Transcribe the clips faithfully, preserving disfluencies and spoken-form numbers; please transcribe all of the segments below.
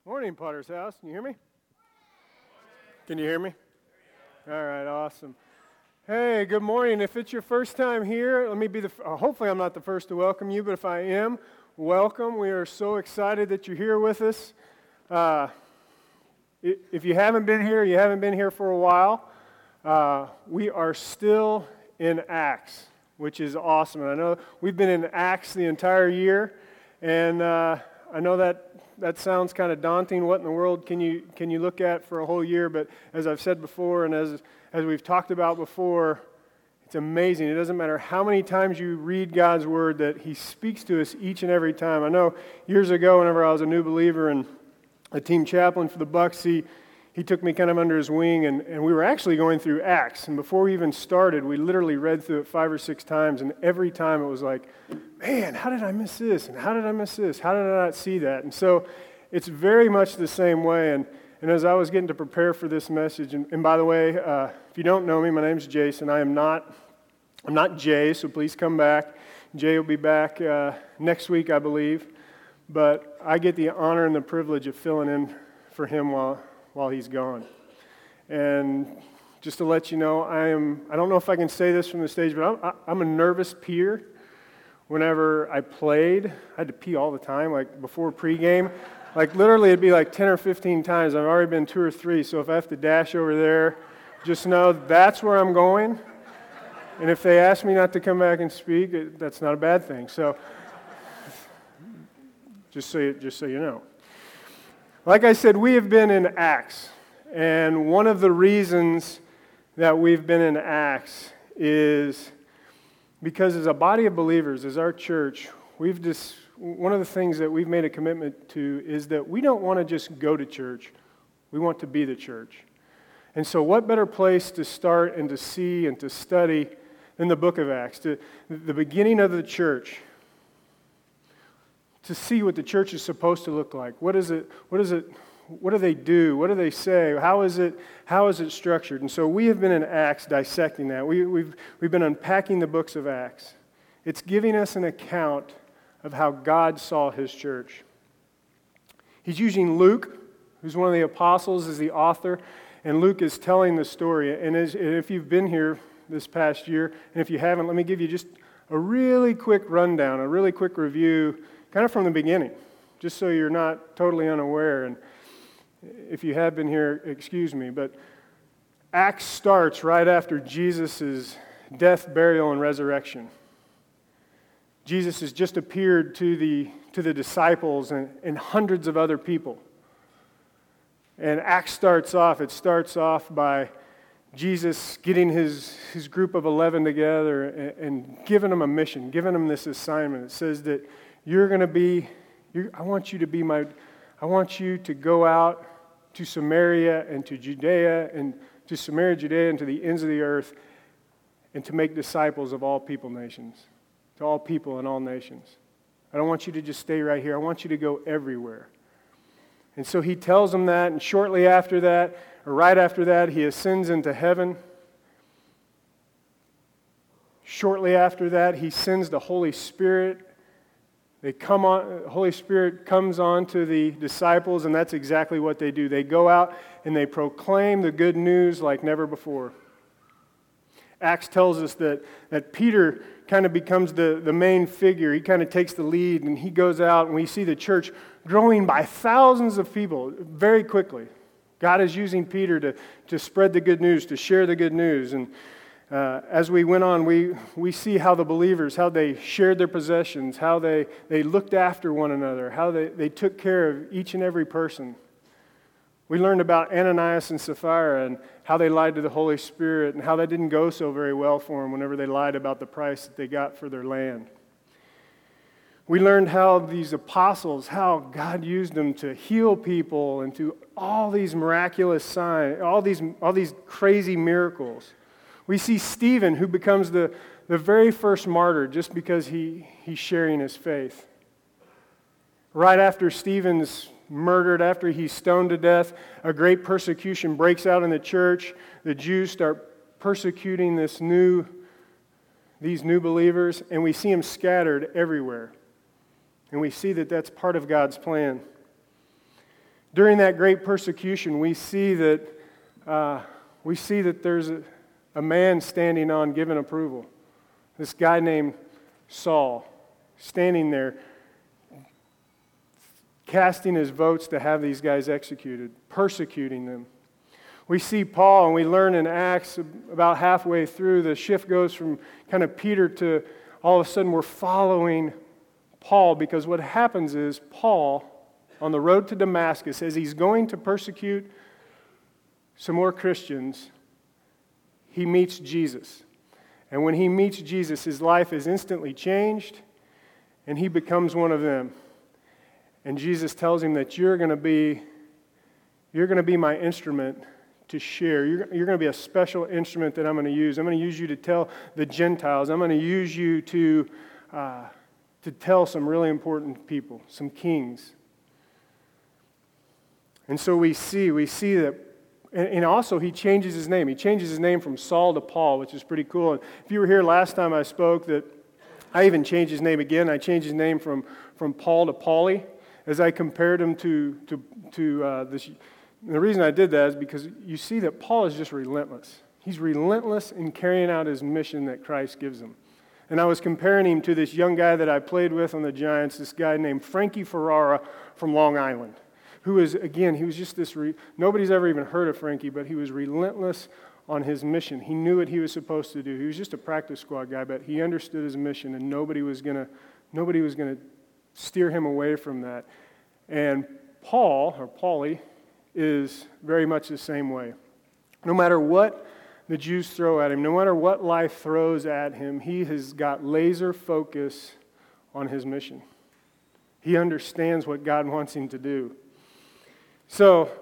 Morning, Potter's House. Can you hear me? Can you hear me? All right, awesome. Hey, good morning. If it's your first time here, let me be the, uh, hopefully I'm not the first to welcome you, but if I am, welcome. We are so excited that you're here with us. Uh, if you haven't been here, you haven't been here for a while, uh, we are still in Acts, which is awesome. And I know we've been in Acts the entire year, and uh, I know that that sounds kind of daunting. What in the world can you can you look at for a whole year? But as I've said before, and as as we've talked about before, it's amazing. It doesn't matter how many times you read God's Word, that He speaks to us each and every time. I know years ago, whenever I was a new believer and a team chaplain for the Bucks, he, he took me kind of under his wing, and, and we were actually going through Acts. And before we even started, we literally read through it five or six times, and every time it was like, man, how did I miss this? And how did I miss this? How did I not see that? And so it's very much the same way. And, and as I was getting to prepare for this message, and, and by the way, uh, if you don't know me, my name's Jason. I am not, I'm not Jay, so please come back. Jay will be back uh, next week, I believe. But I get the honor and the privilege of filling in for him while while he's gone. And just to let you know, I am, I don't know if I can say this from the stage, but I'm, I'm a nervous peer. Whenever I played, I had to pee all the time, like before pregame. Like literally it'd be like ten or fifteen times. I've already been two or three, so if I have to dash over there, just know that's where I'm going. And if they ask me not to come back and speak, it, that's not a bad thing. So just so you, just so you know. Like I said, we have been in Acts, and one of the reasons that we've been in Acts is because as a body of believers, as our church, we've just, one of the things that we've made a commitment to is that we don't want to just go to church, we want to be the church. And so what better place to start and to see and to study than the book of Acts, to, the beginning of the church, to see what the church is supposed to look like. What is it? What is it? What do they do? What do they say? How is it? How is it structured? And so we have been in Acts dissecting that. We, we've we've been unpacking the books of Acts. It's giving us an account of how God saw His church. He's using Luke, who's one of the apostles, as the author, and Luke is telling the story. And, as, and if you've been here this past year, and if you haven't, let me give you just a really quick rundown, a really quick review. Kind of from the beginning, just so you're not totally unaware. And if you have been here, excuse me, but Acts starts right after Jesus' death, burial, and resurrection. Jesus has just appeared to the to the disciples and, and hundreds of other people. And Acts starts off, it starts off by Jesus getting his, his group of eleven together and, and giving them a mission, giving them this assignment. It says that You're going to be, you're, I want you to be my, I want you to go out to Samaria and to Judea and to Samaria, Judea, and to the ends of the earth and to make disciples of all people nations, to all people and all nations. I don't want you to just stay right here. I want you to go everywhere. And so he tells them that, and shortly after that, or right after that, he ascends into heaven. Shortly after that, he sends the Holy Spirit. They come on, the Holy Spirit comes on to the disciples, and that's exactly what they do. They go out and they proclaim the good news like never before. Acts tells us that, that Peter kind of becomes the, the main figure. He kind of takes the lead, and he goes out, and we see the church growing by thousands of people very quickly. God is using Peter to, to spread the good news, to share the good news. And Uh, as we went on, we, we see how the believers, how they shared their possessions, how they, they looked after one another, how they, they took care of each and every person. We learned about Ananias and Sapphira and how they lied to the Holy Spirit and how that didn't go so very well for them whenever they lied about the price that they got for their land. We learned how these apostles, how God used them to heal people and to all these miraculous signs, all these, all these crazy miracles. We see Stephen, who becomes the, the very first martyr just because he, he's sharing his faith. Right after Stephen's murdered, after he's stoned to death, a great persecution breaks out in the church. The Jews start persecuting this new, these new believers, and we see them scattered everywhere. And we see that that's part of God's plan. during that great persecution, we see that uh, we see that there's a, a man standing on given approval. This guy named Saul, standing there, casting his votes to have these guys executed, persecuting them. We see Paul, and we learn in Acts about halfway through, the shift goes from kind of Peter to all of a sudden we're following Paul, because what happens is Paul, on the road to Damascus, as he's going to persecute some more Christians, he meets Jesus. And when he meets Jesus, his life is instantly changed, and he becomes one of them. And Jesus tells him that you're going to be, you're going to be my instrument to share. You're, you're going to be a special instrument that I'm going to use. I'm going to use you to tell the Gentiles. I'm going to use you to, uh, to tell some really important people, some kings. And so we see, we see that, and, and also he changes his name. He changes his name from Saul to Paul, which is pretty cool. And if you were here last time I spoke, that I even changed his name again. I changed his name from, from Paul to Pauly, as I compared him to, to, to uh, this. And the reason I did that is because you see that Paul is just relentless. He's relentless in carrying out his mission that Christ gives him. And I was comparing him to this young guy that I played with on the Giants, this guy named Frankie Ferrara from Long Island, who is, again, he was just this, re- nobody's ever even heard of Frankie, but he was relentless on his mission. He knew what he was supposed to do. He was just a practice squad guy, but he understood his mission, and nobody was gonna, nobody was gonna steer him away from that. And Paul, or Pauly, is very much the same way. No matter what the Jews throw at him, no matter what life throws at him, he has got laser focus on his mission. He understands what God wants him to do. So,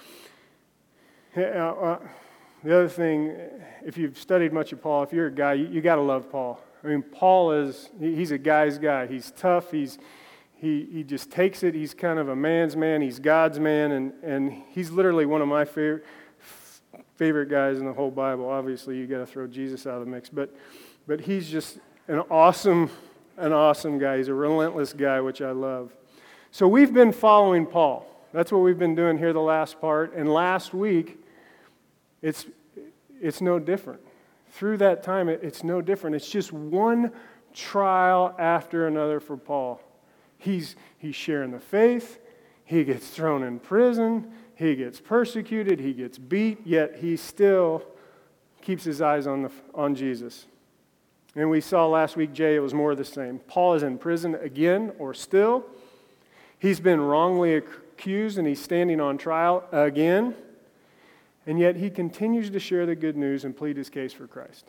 uh, the other thing, if you've studied much of Paul, if you're a guy, you, you got to love Paul. I mean, Paul is, he's a guy's guy. He's tough. He's He he just takes it. He's kind of a man's man. He's God's man, and, and he's literally one of my favorite favorite guys in the whole Bible. Obviously, you got to throw Jesus out of the mix, but but he's just an awesome an awesome guy. He's a relentless guy, which I love. So we've been following Paul. That's what we've been doing here the last part. And last week, it's it's no different. Through that time, it, it's no different. It's just one trial after another for Paul. He's, he's sharing the faith, he gets thrown in prison, he gets persecuted, he gets beat, yet he still keeps his eyes on, the, on Jesus. And we saw last week, Jay, it was more of the same. Paul is in prison again, or still. He's been wrongly accused and he's standing on trial again, and yet he continues to share the good news and plead his case for Christ.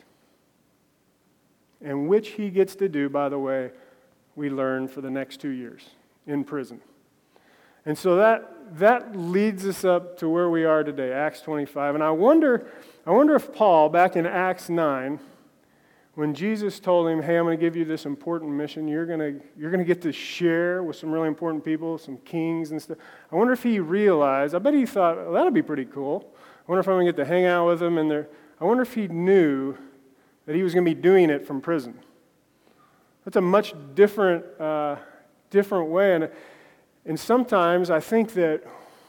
And which he gets to do, by the way, we learn for the next two years in prison. And so that that leads us up to where we are today, Acts twenty-five. And I wonder, I wonder if Paul, back in Acts nine, when Jesus told him, hey, I'm going to give you this important mission, you're going to you're going to get to share with some really important people, some kings and stuff. I wonder if he realized, I bet he thought, well, that'll be pretty cool. I wonder if I'm going to get to hang out with them. And they're, I wonder if he knew that he was going to be doing it from prison. That's a much different, uh, different way. And, and sometimes I think that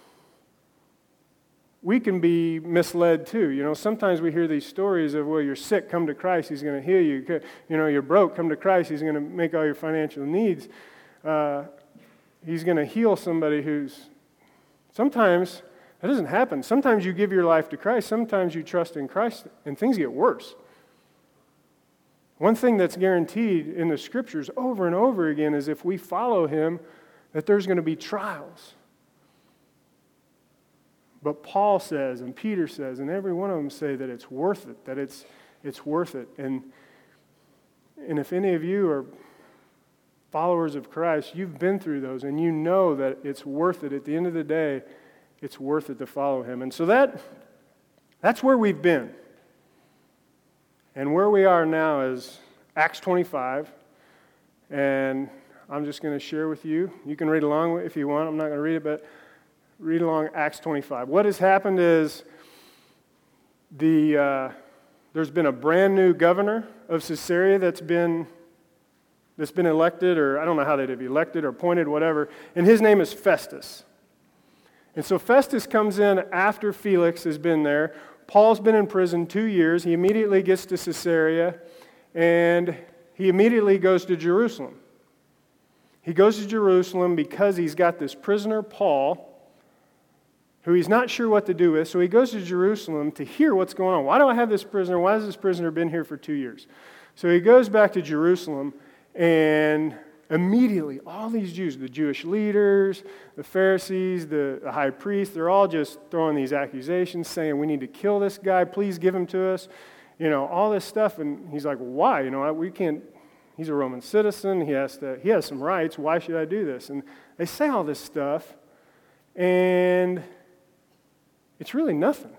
we can be misled too. You know, sometimes we hear these stories of, well, you're sick, come to Christ, he's going to heal you. You know, you're broke, come to Christ, he's going to make all your financial needs. Uh, he's going to heal somebody who's, sometimes that doesn't happen. Sometimes you give your life to Christ, sometimes you trust in Christ, and things get worse. One thing that's guaranteed in the Scriptures over and over again is if we follow him, that there's going to be trials. But Paul says, and Peter says, and every one of them say that it's worth it, that it's it's worth it. And, and if any of you are followers of Christ, you've been through those, and you know that it's worth it. At the end of the day, it's worth it to follow him. And so that that's where we've been. And where we are now is Acts twenty-five, and I'm just going to share with you. You can read along if you want. I'm not going to read it, but read along Acts twenty-five. What has happened is the uh, there's been a brand new governor of Caesarea that's been that's been elected, or I don't know how they'd be elected or appointed, whatever, and his name is Festus. And so Festus comes in after Felix has been there. Paul's been in prison two years. He immediately gets to Caesarea, and he immediately goes to Jerusalem. He goes to Jerusalem because he's got this prisoner, Paul, who he's not sure what to do with. So he goes to Jerusalem to hear what's going on. Why do I have this prisoner? Why has this prisoner been here for two years? So he goes back to Jerusalem, and immediately all these Jews, the Jewish leaders, the Pharisees, the, the high priest, they're all just throwing these accusations, saying, we need to kill this guy. Please give him to us. You know, all this stuff. And he's like, well, why? You know, we can't. He's a Roman citizen. He has to. He has some rights. Why should I do this? And they say all this stuff, and it's really nothing.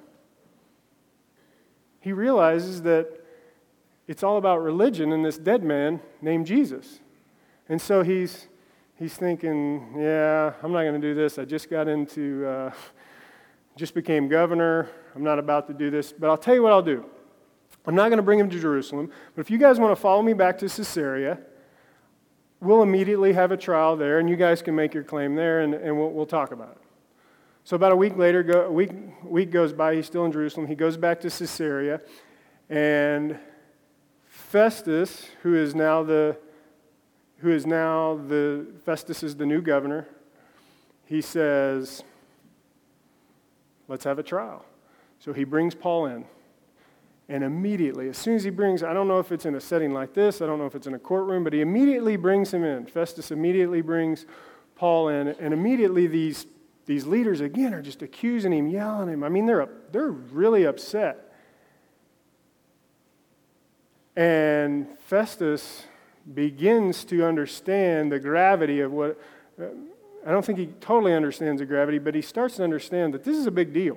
He realizes that it's all about religion and this dead man named Jesus. And so he's he's thinking, yeah, I'm not going to do this. I just got into, uh, just became governor. I'm not about to do this. But I'll tell you what I'll do. I'm not going to bring him to Jerusalem. But if you guys want to follow me back to Caesarea, we'll immediately have a trial there, and you guys can make your claim there, and, and we'll, we'll talk about it. So about a week later, go, a week, week goes by. He's still in Jerusalem. He goes back to Caesarea, and Festus, who is now the who is now the, Festus is the new governor, he says, let's have a trial. So he brings Paul in. And immediately, as soon as he brings, I don't know if it's in a setting like this, I don't know if it's in a courtroom, but he immediately brings him in. Festus immediately brings Paul in, and immediately these, these leaders, again, are just accusing him, yelling at him. I mean, they're, they're really upset. And Festus begins to understand the gravity of what, uh, I don't think he totally understands the gravity, but he starts to understand that this is a big deal.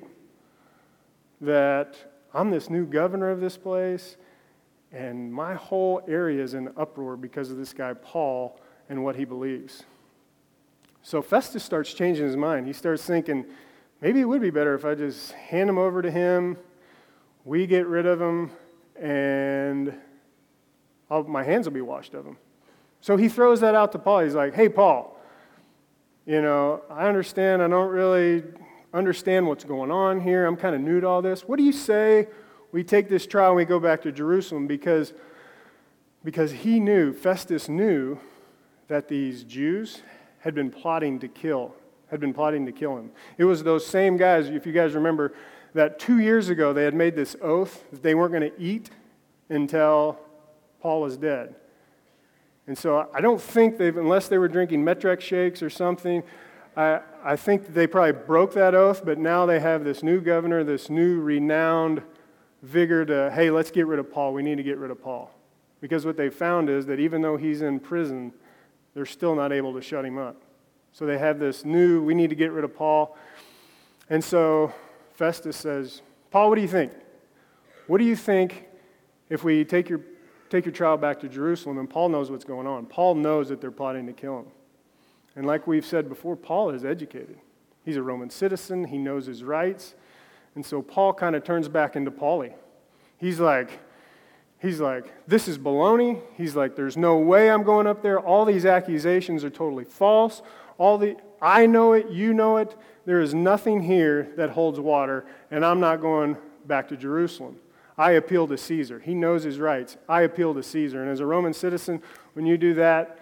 That I'm this new governor of this place, and my whole area is in uproar because of this guy Paul and what he believes. So Festus starts changing his mind. He starts thinking, maybe it would be better if I just hand him over to him, we get rid of him, and I'll, my hands will be washed of him. So he throws that out to Paul. He's like, hey, Paul, you know, I understand. I don't really understand what's going on here. I'm kind of new to all this. What do you say we take this trial and we go back to Jerusalem? Because, because he knew, Festus knew, that these Jews had been plotting to kill, had been plotting to kill him. It was those same guys, if you guys remember, that two years ago they had made this oath that they weren't going to eat until Paul was dead. And so I don't think they've, unless they were drinking Metrex shakes or something, I, I think they probably broke that oath, but now they have this new governor, this new renowned vigor to, hey, let's get rid of Paul. We need to get rid of Paul. Because what they found is that even though he's in prison, they're still not able to shut him up. So they have this new, we need to get rid of Paul. And so Festus says, Paul, what do you think? What do you think if we take your take your trial back to Jerusalem? And Paul knows what's going on. Paul knows that they're plotting to kill him. And like we've said before, Paul is educated. He's a Roman citizen. He knows his rights. And so Paul kind of turns back into Paulie. He's like, he's like, this is baloney. He's like, there's no way I'm going up there. All these accusations are totally false. All the I know it, you know it. There is nothing here that holds water, and I'm not going back to Jerusalem. I appeal to Caesar. He knows his rights. I appeal to Caesar. And as a Roman citizen, when you do that,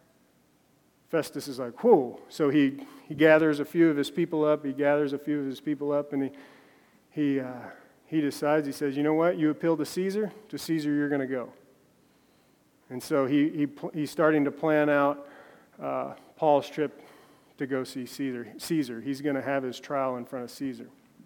Festus is like, whoa. So he, he gathers a few of his people up. He gathers a few of his people up, and he he uh, he decides, he says, you know what? You appeal to Caesar. To Caesar you're going to go. And so he, he he's starting to plan out uh, Paul's trip to go see Caesar. Caesar. He's going to have his trial in front of Caesar.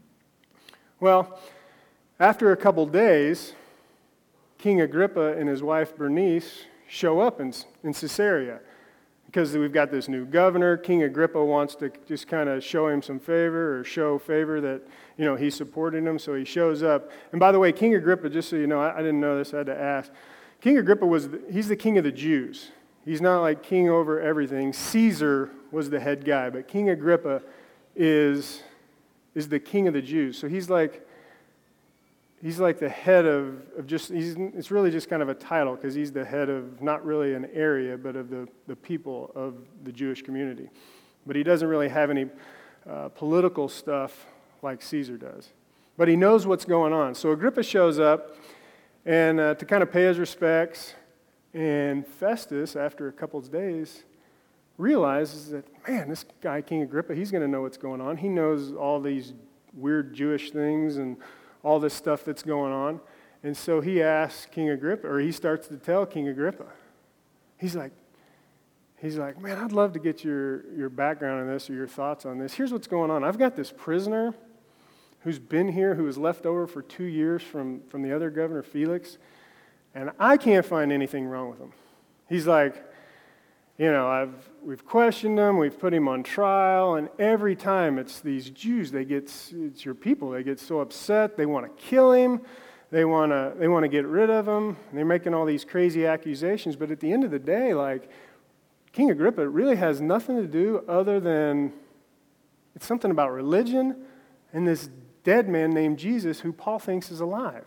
Well, after a couple days, King Agrippa and his wife Bernice show up in, in Caesarea because we've got this new governor. King Agrippa wants to just kind of show him some favor or show favor that, you know, he's supporting him, so he shows up. And by the way, King Agrippa, just so you know, I, I didn't know this, I had to ask. King Agrippa was, the, he's the king of the Jews. He's not like king over everything. Caesar was the head guy, but King Agrippa is, is the king of the Jews. So he's like, He's like the head of, of just, he's, it's really just kind of a title because he's the head of not really an area, but of the, the people of the Jewish community. But he doesn't really have any uh, political stuff like Caesar does. But he knows what's going on. So Agrippa shows up and uh, to kind of pay his respects, and Festus, after a couple of days, realizes that, man, this guy, King Agrippa, he's going to know what's going on. He knows all these weird Jewish things and all this stuff that's going on. And so he asks King Agrippa, or he starts to tell King Agrippa. He's like, he's like, man, I'd love to get your, your background on this or your thoughts on this. Here's what's going on. I've got this prisoner who's been here, who was left over for two years from, from the other governor, Felix, and I can't find anything wrong with him. He's like, you know, I've we've questioned him, we've put him on trial, and every time it's these Jews, they get, it's your people, they get so upset, they want to kill him, they want to they want to get rid of him, and they're making all these crazy accusations, but at the end of the day, like, King Agrippa really has nothing to do other than, it's something about religion and this dead man named Jesus who Paul thinks is alive.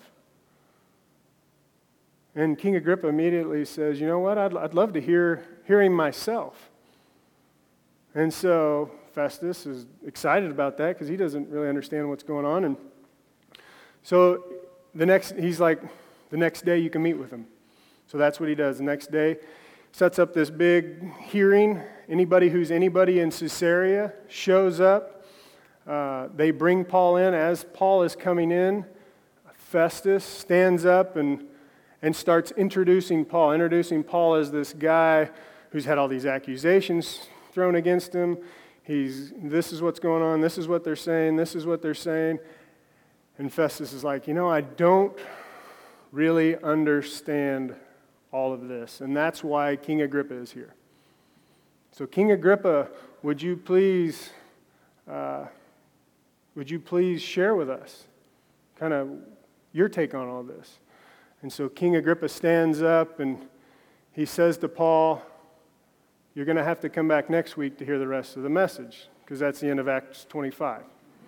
And King Agrippa immediately says, you know what, I'd, I'd love to hear, hear him myself. And so Festus is excited about that because he doesn't really understand what's going on. And so the next, he's like, the next day you can meet with him. So that's what he does. The next day, sets up this big hearing. Anybody who's anybody in Caesarea shows up. Uh, they bring Paul in. As Paul is coming in, Festus stands up and and starts introducing Paul, introducing Paul as this guy who's had all these accusations thrown against him. He's, this is what's going on, this is what they're saying, this is what they're saying. And Festus is like, you know, I don't really understand all of this. And that's why King Agrippa is here. So King Agrippa, would you please, uh, would you please share with us kind of your take on all this? And so King Agrippa stands up and he says to Paul, you're going to have to come back next week to hear the rest of the message, because that's the end of Acts twenty-five.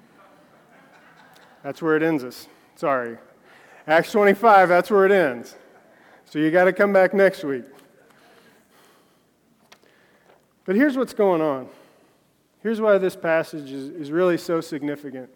That's where it ends us. Sorry. Acts twenty-five, that's where it ends. So you got to come back next week. But here's what's going on. Here's why this passage is, is really so significant.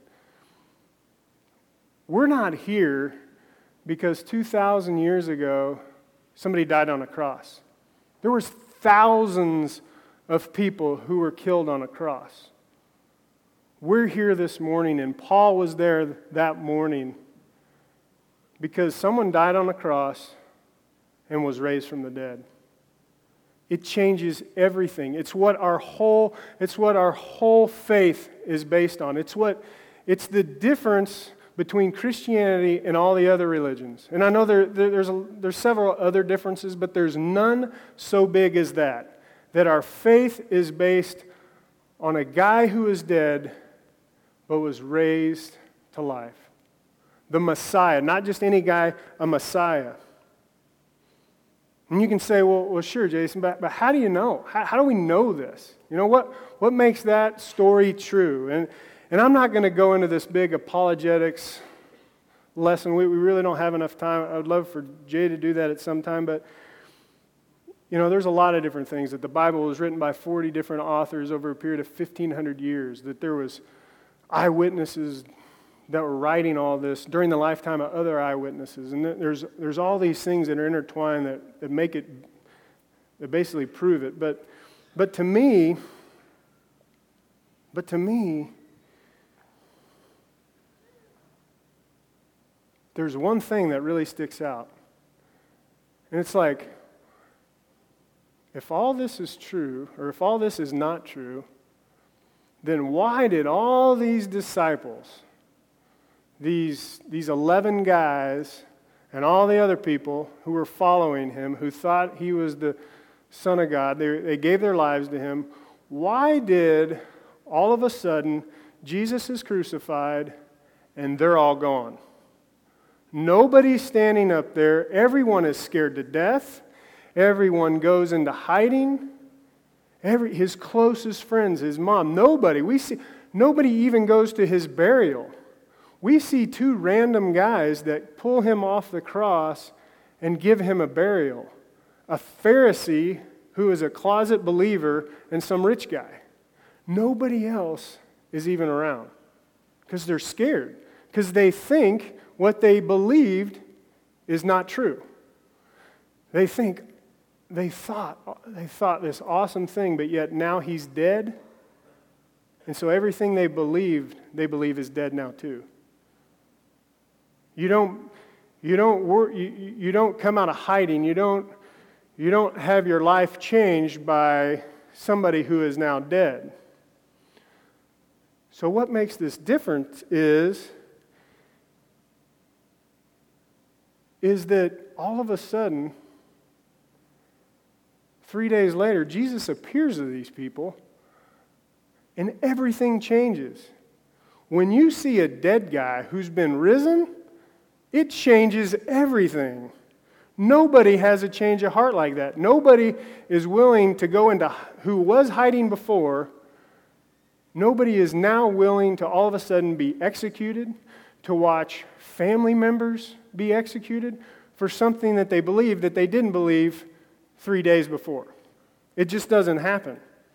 We're not here because two thousand years ago, somebody died on a cross. There was thousands of people who were killed on a cross. We're here this morning, and Paul was there that morning because someone died on a cross and was raised from the dead. It changes everything. It's what our whole, it's what our whole faith is based on. It's what, it's the difference between Christianity and all the other religions. And I know there, there, there's, a, there's several other differences, but there's none so big as that. That our faith is based on a guy who is dead but was raised to life. The Messiah, not just any guy, a Messiah. And you can say, well, well sure, Jason, but, but how do you know? How, how do we know this? You know, what, what makes that story true? And And I'm not going to go into this big apologetics lesson. We, we really don't have enough time. I would love for Jay to do that at some time. But, you know, there's a lot of different things. That the Bible was written by forty different authors over a period of fifteen hundred years. That there was eyewitnesses that were writing all this during the lifetime of other eyewitnesses. And there's there's all these things that are intertwined that, that make it, that basically prove it. But, but to me, but to me, there's one thing that really sticks out. And it's like, if all this is true, or if all this is not true, then why did all these disciples, these, these eleven guys, and all the other people who were following him, who thought he was the Son of God, they, they gave their lives to him, why did all of a sudden Jesus is crucified and they're all gone? Nobody's standing up there. Everyone is scared to death. Everyone goes into hiding. Every, his closest friends, his mom, nobody. We see nobody even goes to his burial. We see two random guys that pull him off the cross and give him a burial. A Pharisee who is a closet believer and some rich guy. Nobody else is even around. Because they're scared. Because they think what they believed is not true. They think, they thought, they thought this awesome thing, but yet now he's dead. And so everything they believed, they believe is dead now too. You don't, you don't, wor- you, you don't come out of hiding. You don't, you don't have your life changed by somebody who is now dead. So what makes this different is, is that all of a sudden, three days later, Jesus appears to these people, and everything changes. When you see a dead guy who's been risen, it changes everything. Nobody has a change of heart like that. Nobody is willing to go into, who was hiding before, nobody is now willing to all of a sudden be executed, to watch family members be executed for something that they believed that they didn't believe three days before. It just doesn't happen.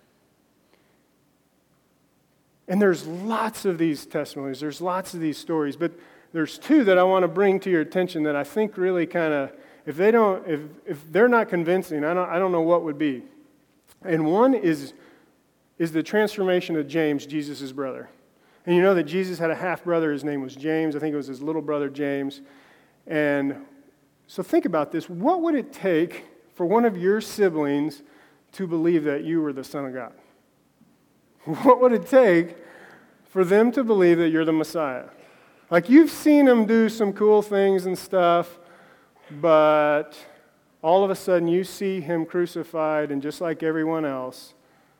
And there's lots of these testimonies, there's lots of these stories, but there's two that I want to bring to your attention that I think really kind of, if they don't, if if they're not convincing, I don't I don't know what would be. And one is is the transformation of James, Jesus' brother. And you know that Jesus had a half brother, his name was James. I think it was his little brother James. And so think about this. What would it take for one of your siblings to believe that you were the Son of God? What would it take for them to believe that you're the Messiah? Like, you've seen him do some cool things and stuff, but all of a sudden you see him crucified, and just like everyone else,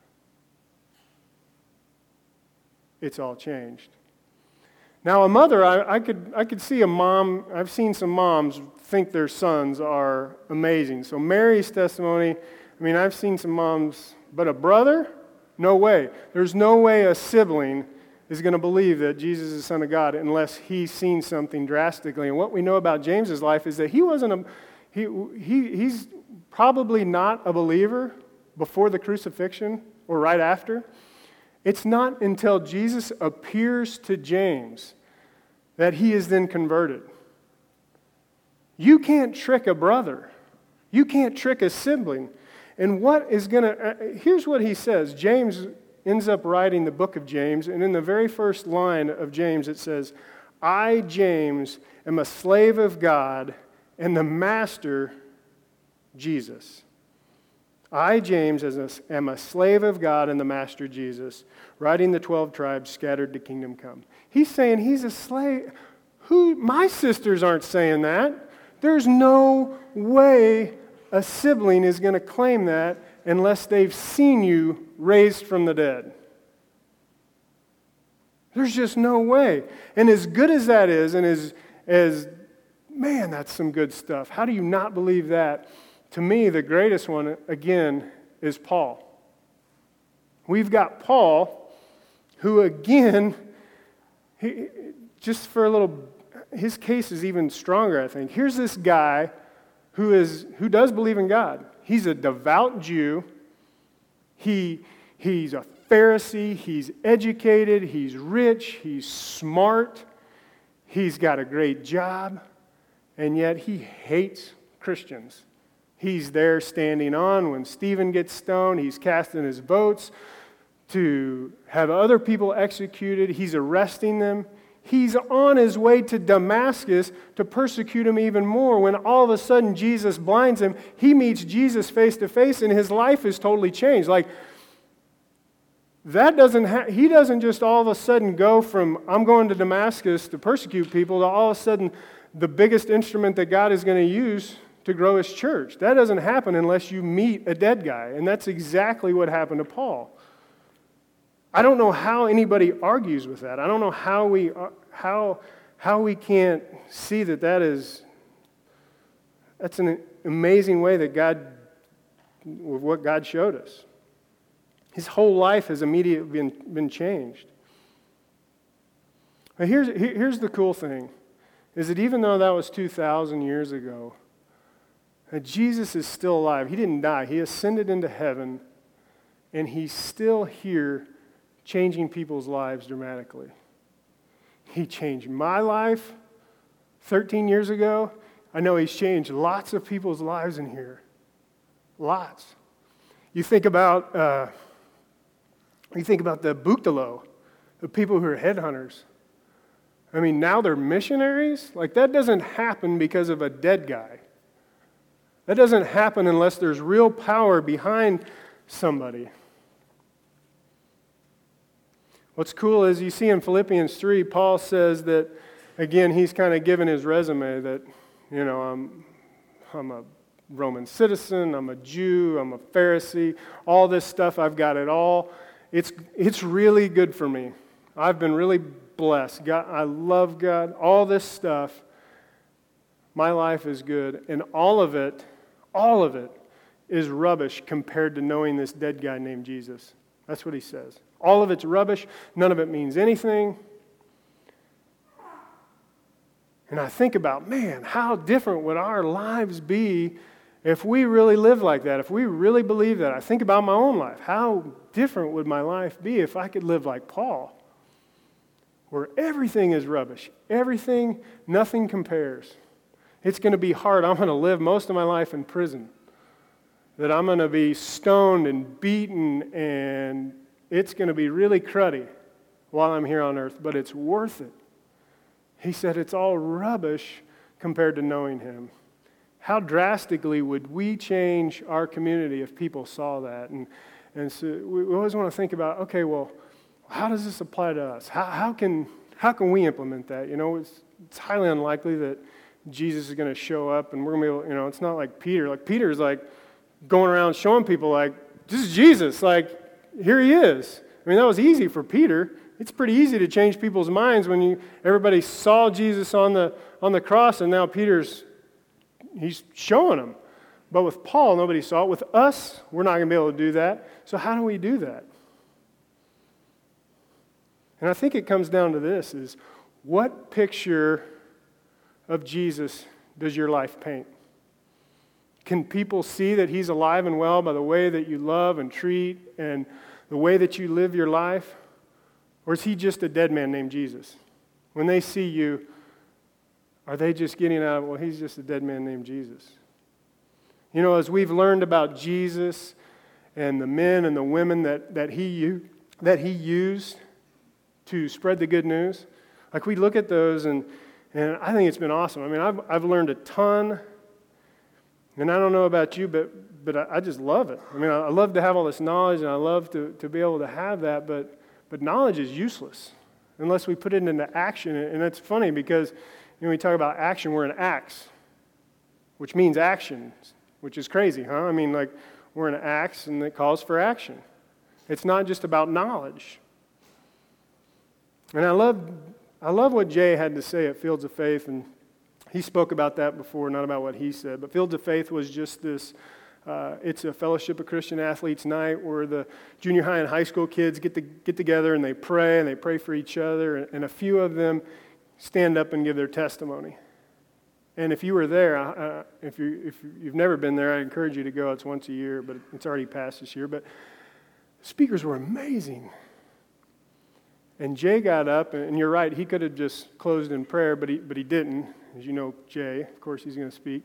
it's all changed. Now, a mother, I, I could I could see a mom, I've seen some moms think their sons are amazing. So Mary's testimony, I mean, I've seen some moms, but a brother? No way. There's no way a sibling is going to believe that Jesus is the Son of God unless he's seen something drastically. And what we know about James's life is that he wasn't a, he, he he's probably not a believer before the crucifixion or right after. It's not until Jesus appears to James that he is then converted. You can't trick a brother. You can't trick a sibling. And what is going to, uh, here's what he says. James ends up writing the book of James, and in the very first line of James it says, I, James, am a slave of God and the master, Jesus. I, James, am a slave of God and the master, Jesus, writing the twelve tribes scattered to kingdom come. He's saying he's a slave. Who? My sisters aren't saying that. There's no way a sibling is going to claim that unless they've seen you raised from the dead. There's just no way. And as good as that is, and as, as man, that's some good stuff. How do you not believe that? To me, the greatest one, again, is Paul. We've got Paul, who again, he, just for a little, his case is even stronger, I think. Here's this guy who is who does believe in God. He's a devout Jew. He, he's a Pharisee. He's educated. He's rich. He's smart. He's got a great job. And yet he hates Christians. He's there standing on when Stephen gets stoned. He's casting his votes to have other people executed. He's arresting them. He's on his way to Damascus to persecute him even more when all of a sudden Jesus blinds him. He meets Jesus face to face and his life is totally changed. Like, that doesn't ha- he doesn't just all of a sudden go from I'm going to Damascus to persecute people to all of a sudden the biggest instrument that God is going to use to grow his church. That doesn't happen unless you meet a dead guy. And that's exactly what happened to Paul. I don't know how anybody argues with that. I don't know how we how how we can't see that that is that's an amazing way that God what God showed us. His whole life has immediately been, been changed. But here's here's the cool thing, is that even though that was two thousand years ago, that Jesus is still alive. He didn't die. He ascended into heaven, and he's still here changing people's lives dramatically. He changed my life thirteen years ago. I know he's changed lots of people's lives in here. Lots. You think about uh, you think about the Bukdalo, the people who are headhunters. I mean, now they're missionaries. Like, that doesn't happen because of a dead guy. That doesn't happen unless there's real power behind somebody. What's cool is you see in Philippians three, Paul says that, again, he's kind of given his resume that, you know, I'm, I'm a Roman citizen, I'm a Jew, I'm a Pharisee, all this stuff, I've got it all. It's, it's really good for me. I've been really blessed. God, I love God, all this stuff. My life is good, and all of it, all of it is rubbish compared to knowing this dead guy named Jesus. That's what he says. All of it's rubbish. None of it means anything. And I think about, man, how different would our lives be if we really lived like that, if we really believed that. I think about my own life. How different would my life be if I could live like Paul, where everything is rubbish. Everything, nothing compares. It's going to be hard. I'm going to live most of my life in prison. That I'm going to be stoned and beaten, and it's going to be really cruddy while I'm here on earth, but it's worth it. He said it's all rubbish compared to knowing him. How drastically would we change our community if people saw that? And, and so we always want to think about, okay, well, how does this apply to us? How, how can how can we implement that? You know, it's, it's highly unlikely that Jesus is going to show up and we're going to be able, you know, it's not like Peter. Like Peter's like going around showing people like, this is Jesus. Like, here he is. I mean, that was easy for Peter. It's pretty easy to change people's minds when you everybody saw Jesus on the on the cross, and now Peter's he's showing them. But with Paul, nobody saw it. With us, we're not going to be able to do that. So how do we do that? And I think it comes down to this, is what picture of Jesus does your life paint? Can people see that he's alive and well by the way that you love and treat and the way that you live your life? Or is he just a dead man named Jesus? When they see you, are they just getting out of, well, he's just a dead man named Jesus? You know, as we've learned about Jesus and the men and the women that, that, he, that he used to spread the good news, like we look at those and, and I think it's been awesome. I mean, I've, I've learned a ton, and I don't know about you, but, but I, I just love it. I mean, I, I love to have all this knowledge, and I love to, to be able to have that, but But knowledge is useless unless we put it into action. And it's funny because you know, we talk about action, we're an axe, which means action, which is crazy, huh? I mean, like, we're an axe and it calls for action. It's not just about knowledge. And I love, I love what Jay had to say at Fields of Faith, and he spoke about that before, not about what he said. But Fields of Faith was just this, Uh, it's a Fellowship of Christian Athletes night where the junior high and high school kids get to get together and they pray and they pray for each other, and, and a few of them stand up and give their testimony. And if you were there, uh, if you if you've never been there, I encourage you to go. It's once a year, but it's already passed this year. But the speakers were amazing. And Jay got up, and you're right, he could have just closed in prayer, but he but he didn't. As you know, Jay, of course, he's going to speak.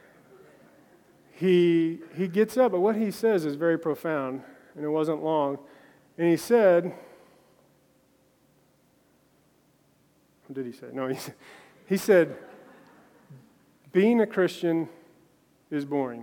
He he gets up, but what he says is very profound, and it wasn't long. And he said, what did he say? No, he, he said, being a Christian is boring.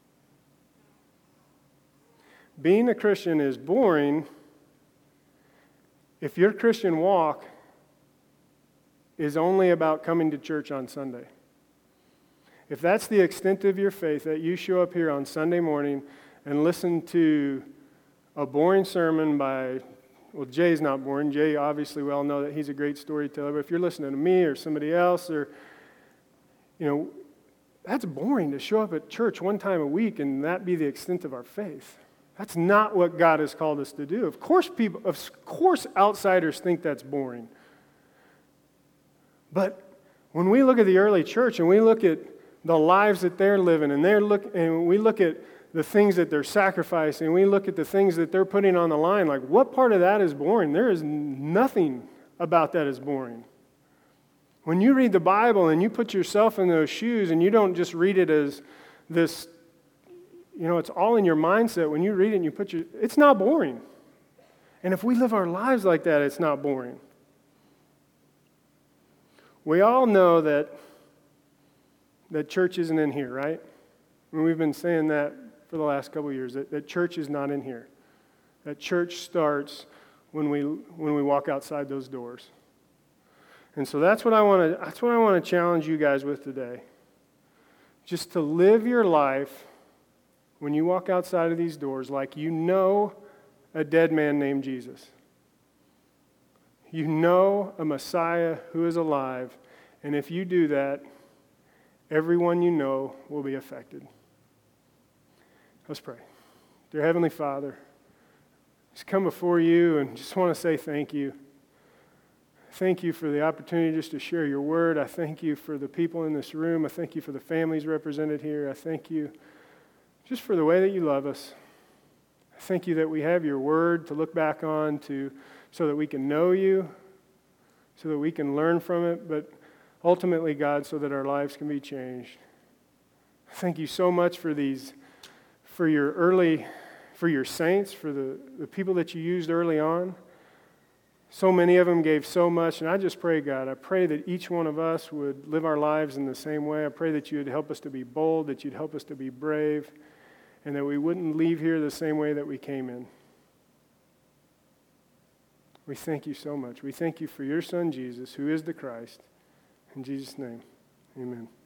Being a Christian is boring if your Christian walk is only about coming to church on Sunday. If that's the extent of your faith, that you show up here on Sunday morning and listen to a boring sermon by, well, Jay's not boring. Jay, obviously, we all know that he's a great storyteller. But if you're listening to me or somebody else, or, you know, that's boring to show up at church one time a week and that be the extent of our faith. That's not what God has called us to do. Of course, people, of course, outsiders think that's boring. But when we look at the early church and we look at the lives that they're living, and they're look, and we look at the things that they're sacrificing, we look at the things that they're putting on the line, like what part of that is boring? There is nothing about that is boring. When you read the Bible and you put yourself in those shoes and you don't just read it as this, you know, it's all in your mindset. When you read it and you put your, it's not boring. And if we live our lives like that, it's not boring. We all know that, that church isn't in here, right? I mean, we've been saying that for the last couple of years, that, that church is not in here. That church starts when we when we walk outside those doors. And so that's what I want to that's what I want to challenge you guys with today. Just to live your life when you walk outside of these doors like you know a dead man named Jesus. You know a Messiah who is alive, and if you do that, everyone you know will be affected. Let's pray. Dear Heavenly Father, just come before you and just want to say thank you. Thank you for the opportunity just to share your word. I thank you for the people in this room. I thank you for the families represented here. I thank you just for the way that you love us. I thank you that we have your word to look back on to so that we can know you, so that we can learn from it, but ultimately, God, so that our lives can be changed. Thank you so much for these, for your early, for your saints, for the, the people that you used early on. So many of them gave so much, and I just pray, God, I pray that each one of us would live our lives in the same way. I pray that you would help us to be bold, that you'd help us to be brave, and that we wouldn't leave here the same way that we came in. We thank you so much. We thank you for your Son, Jesus, who is the Christ. In Jesus' name, amen.